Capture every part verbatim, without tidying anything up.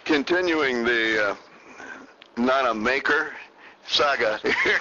Continuing the uh, Nana Maker saga.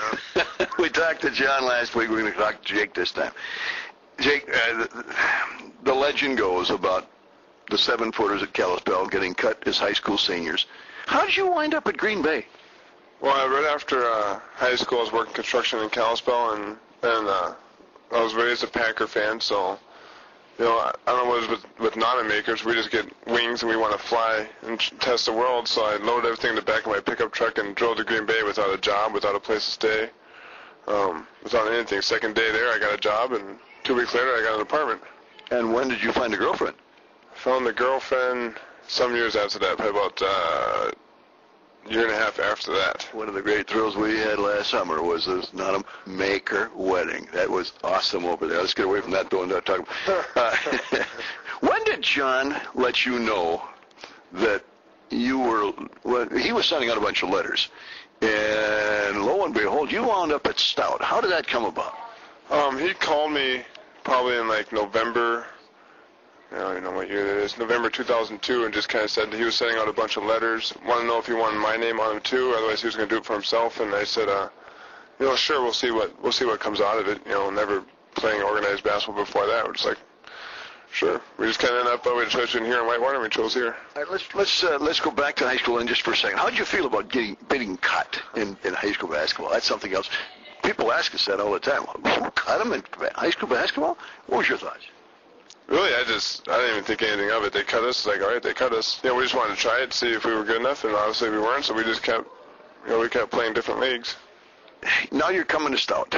We talked to John last week. We're going to talk to Jake this time. Jake, uh, the, the legend goes about the seven-footers at Kalispell getting cut as high school seniors. How did you wind up at Green Bay? Well, right after uh, high school, I was working construction in Kalispell, and, and uh, I was raised a Packer fan, so, you know, I, I don't know what it is with, with Nana Makers. We just get wings and we want to fly and test the world, so I loaded everything in the back of my pickup truck and drove to Green Bay without a job, without a place to stay, um, without anything. Second day there, I got a job, and two weeks later, I got an apartment. And when did you find a girlfriend? I found a girlfriend some years after that, probably about uh, a year and a half after that. One of the great thrills we had last summer was this Nana Maker wedding. That was awesome over there. Let's get away from that, though, and not talk uh, when did John let you know that you were, well, he was sending out a bunch of letters, and lo and behold, you wound up at Stout. How did that come about? Um, he called me probably in like November, I don't even know what year that is, November two thousand two, and just kind of said he was sending out a bunch of letters, wanted to know if he wanted my name on them too, otherwise he was going to do it for himself, and I said, uh, you know, sure, we'll see what, we'll see what comes out of it, you know, never playing organized basketball before that, we're just like, sure. We just kind of ended up, uh, we chose in here in Whitewater, and we chose here. All right, let's let's uh, let's go back to high school in just for a second. How did you feel about getting getting cut in, in high school basketball? That's something else. People ask us that all the time. You cut them in high school basketball? What was your thoughts? Really, I just, I didn't even think anything of it. They cut us. It's like, all right, they cut us. You know, we just wanted to try it, see if we were good enough, and obviously we weren't, so we just kept, you know, we kept playing different leagues. Now you're coming to Stout,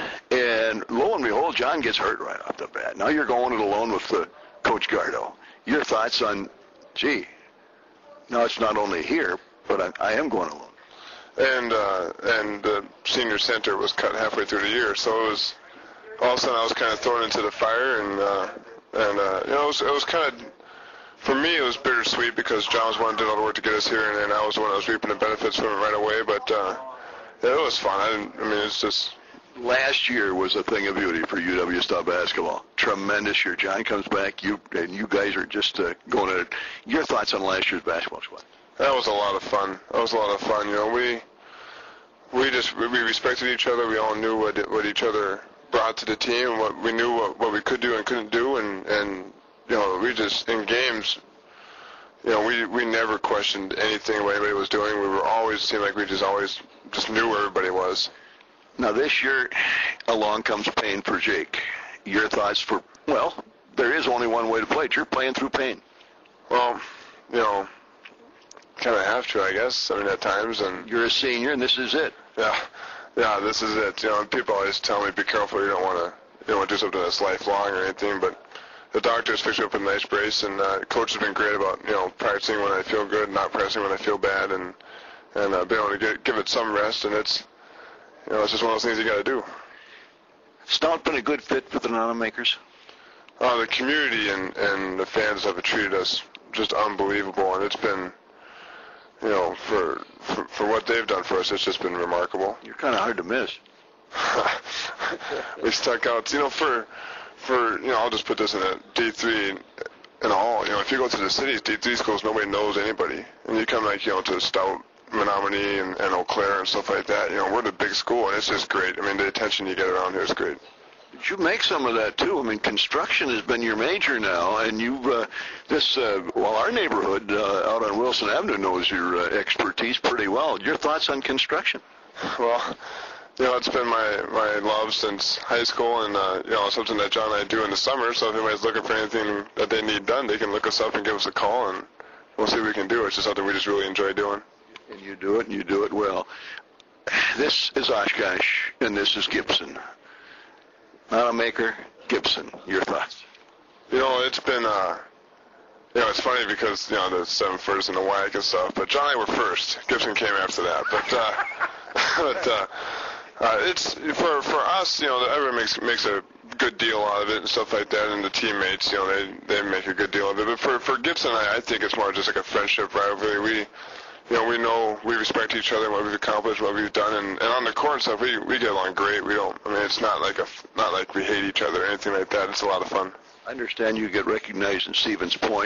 and lo and behold, John gets hurt right off the bat. Now you're going it alone with uh, Coach Gardo. Your thoughts on, gee, now it's not only here, but I, I am going alone. And uh, and the senior center was cut halfway through the year, so it was, all of a sudden I was kind of thrown into the fire, and uh, and uh, you know, it was, it was kind of, for me it was bittersweet because John was the one who did all the work to get us here, and, and I was the one that was reaping the benefits from it right away, but uh, yeah, it was fun. I didn't, I mean, it's just... Last year was a thing of beauty for U W Stout basketball. Tremendous year. John comes back, you and you guys are just uh, going at it. Your thoughts on last year's basketball squad? That was a lot of fun. That was a lot of fun. You know, we we just we respected each other. We all knew what what each other brought to the team, and what we knew what, what we could do and couldn't do, and and you know, we just in games, you know, we we never questioned anything what anybody was doing. We were always seemed like we just always just knew where everybody was. Now this year, along comes pain for Jake. Your thoughts for, well, there is only one way to play it. You're playing through pain. Well, you know, kind of have to, I guess. I mean, at times, and you're a senior, and this is it. Yeah, yeah, this is it. You know, and people always tell me, be careful. You don't want to, you don't want to do something that's lifelong or anything. But the doctor's fixed me up with a nice brace, and uh, coach has been great about, you know, practicing when I feel good, not practicing when I feel bad, and and uh, being able to get, give it some rest. And it's, you know, it's just one of those things you got to do. Stout been a good fit for the Nana Makers? Uh, the community and, and the fans have treated us just unbelievable, and it's been, you know, for, for for what they've done for us, it's just been remarkable. You're kind of hard to miss. We stuck out, you know, for, for, you know, I'll just put this in a D three and all, you know, if you go to the cities, D three schools, nobody knows anybody. And you come, like, you know, to Stout, Menominee, and, and Eau Claire and stuff like that, you know, we're the big school, and it's just great. I mean, the attention you get around here is great. But you make some of that, too. I mean, construction has been your major now, and you've, uh, this, uh, well, our neighborhood uh, out on Wilson Avenue knows your uh, expertise pretty well. Your thoughts on construction? Well, you know, it's been my, my love since high school, and, uh, you know, something that John and I do in the summer, so if anybody's looking for anything that they need done, they can look us up and give us a call, and we'll see what we can do. It's just something we just really enjoy doing. And you do it, and you do it well. This is Oshkosh, and this is Gibson. Nana Maker, Gibson, your thoughts? You know, it's been, uh, you know, it's funny because, you know, the seven footers and the W A C and stuff, but John and I were first. Gibson came after that. But, uh, but uh, uh, it's, for for us, you know, everyone makes makes a good deal out of it and stuff like that, and the teammates, you know, they, they make a good deal of it. But for, for Gibson, I, I think it's more just like a friendship rivalry. We, you know, we know we respect each other and what we've accomplished, what we've done, and, and on the court and stuff, we, we get along great. We don't, I mean, it's not like a, not like we hate each other or anything like that. It's a lot of fun. I understand you get recognized in Stevens Point,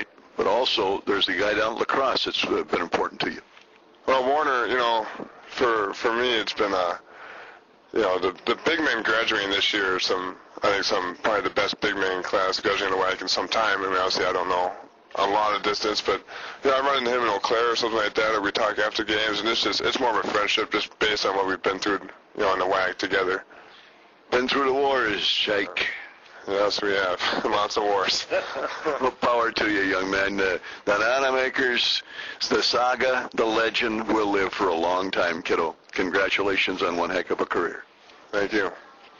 but also there's the guy down at La Crosse that's uh, been important to you. Well, Warner, you know, for for me, it's been a, you know, the the big men graduating this year. Some, I think, some probably the best big man class graduating in the W A C in some time. I mean, obviously, I don't know a lot of distance, but you know, I run into him in Eau Claire or something like that, or we talk after games, and it's just it's more of a friendship, just based on what we've been through, you know, in the W A C together. Been through the wars, Jake. Yes, we have. Lots of wars. Well, power to you, young man. Uh, the Nanamakers, the saga, the legend will live for a long time, kiddo. Congratulations on one heck of a career. Thank you.